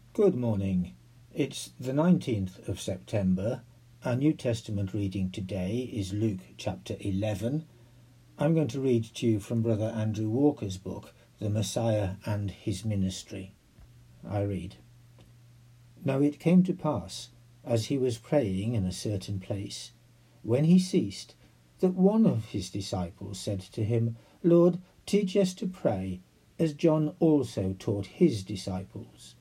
Good morning. It's the 19th of September. Our New Testament reading today is Luke chapter 11. I'm going to read to you from Brother Andrew Walker's book, The Messiah and His Ministry. I read. Now it came to pass, as he was praying in a certain place, when he ceased, that one of his disciples said to him, Lord, teach us to pray, as John also taught his disciples.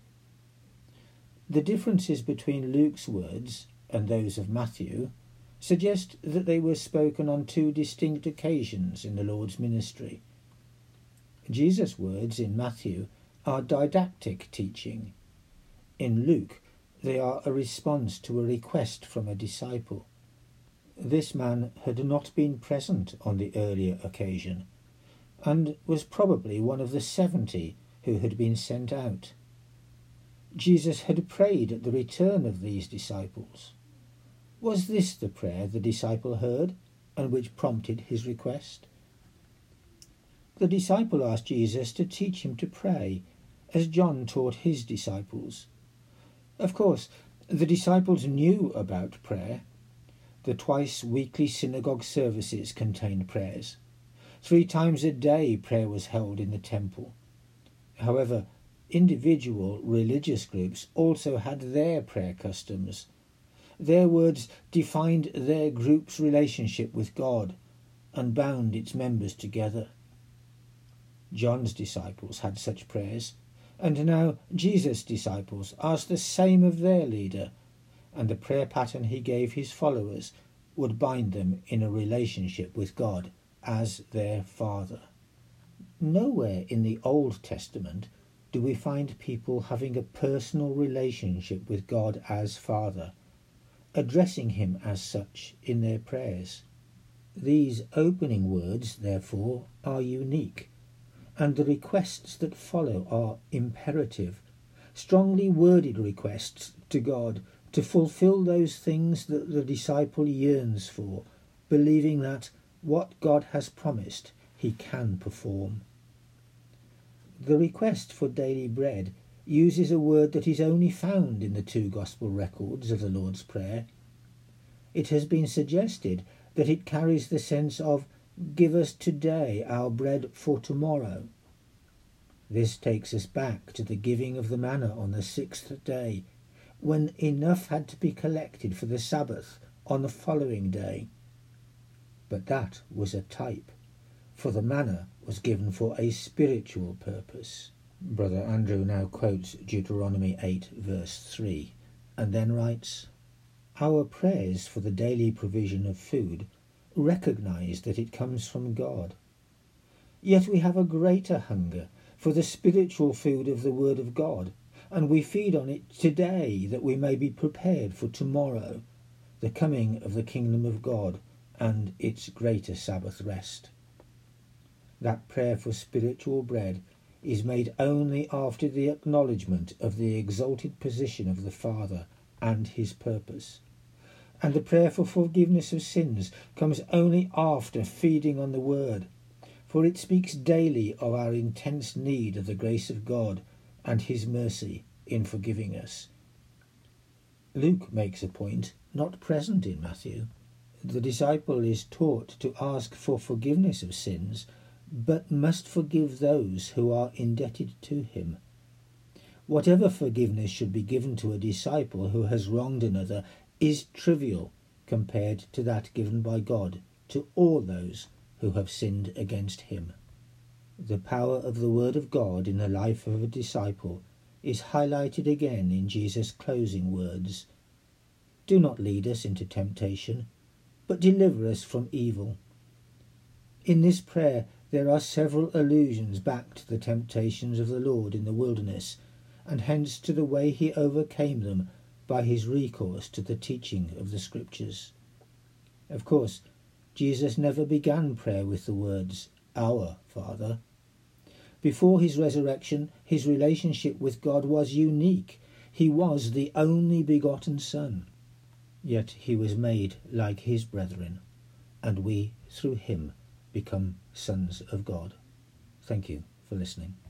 The differences between Luke's words and those of Matthew suggest that they were spoken on two distinct occasions in the Lord's ministry. Jesus' words in Matthew are didactic teaching. In Luke, they are a response to a request from a disciple. This man had not been present on the earlier occasion, and was probably one of the 70 who had been sent out. Jesus had prayed at the return of these disciples. Was this the prayer the disciple heard, and which prompted his request? The disciple asked Jesus to teach him to pray, as John taught his disciples. Of course, the disciples knew about prayer. The twice-weekly synagogue services contained prayers. 3 times a day prayer was held in the temple. However, individual religious groups also had their prayer customs. Their words defined their group's relationship with God and bound its members together. John's disciples had such prayers, and now Jesus' disciples asked the same of their leader, and the prayer pattern he gave his followers would bind them in a relationship with God as their Father. Nowhere in the Old Testament do we find people having a personal relationship with God as Father, addressing him as such in their prayers. These opening words, therefore, are unique, and the requests that follow are imperative, strongly worded requests to God to fulfill those things that the disciple yearns for, believing that what God has promised he can perform. The request for daily bread uses a word that is only found in the 2 Gospel records of the Lord's Prayer. It has been suggested that it carries the sense of, give us today our bread for tomorrow. This takes us back to the giving of the manna on the 6th day, when enough had to be collected for the Sabbath on the following day. But that was a type, for the manna was given for a spiritual purpose. Brother Andrew now quotes Deuteronomy 8 verse 3, and then writes, Our prayers for the daily provision of food recognize that it comes from God. Yet we have a greater hunger for the spiritual food of the Word of God, and we feed on it today that we may be prepared for tomorrow, the coming of the kingdom of God and its greater Sabbath rest. That prayer for spiritual bread is made only after the acknowledgement of the exalted position of the Father and his purpose. And the prayer for forgiveness of sins comes only after feeding on the Word, for it speaks daily of our intense need of the grace of God and his mercy in forgiving us. Luke makes a point not present in Matthew. The disciple is taught to ask for forgiveness of sins, but must forgive those who are indebted to him. Whatever forgiveness should be given to a disciple who has wronged another is trivial compared to that given by God to all those who have sinned against him. The power of the Word of God in the life of a disciple is highlighted again in Jesus' closing words, Do not lead us into temptation, but deliver us from evil. In this prayer there are several allusions back to the temptations of the Lord in the wilderness, and hence to the way he overcame them by his recourse to the teaching of the Scriptures. Of course, Jesus never began prayer with the words, Our Father. Before his resurrection, his relationship with God was unique. He was the only begotten Son. Yet he was made like his brethren, and we, through him, become sons of God. Thank you for listening.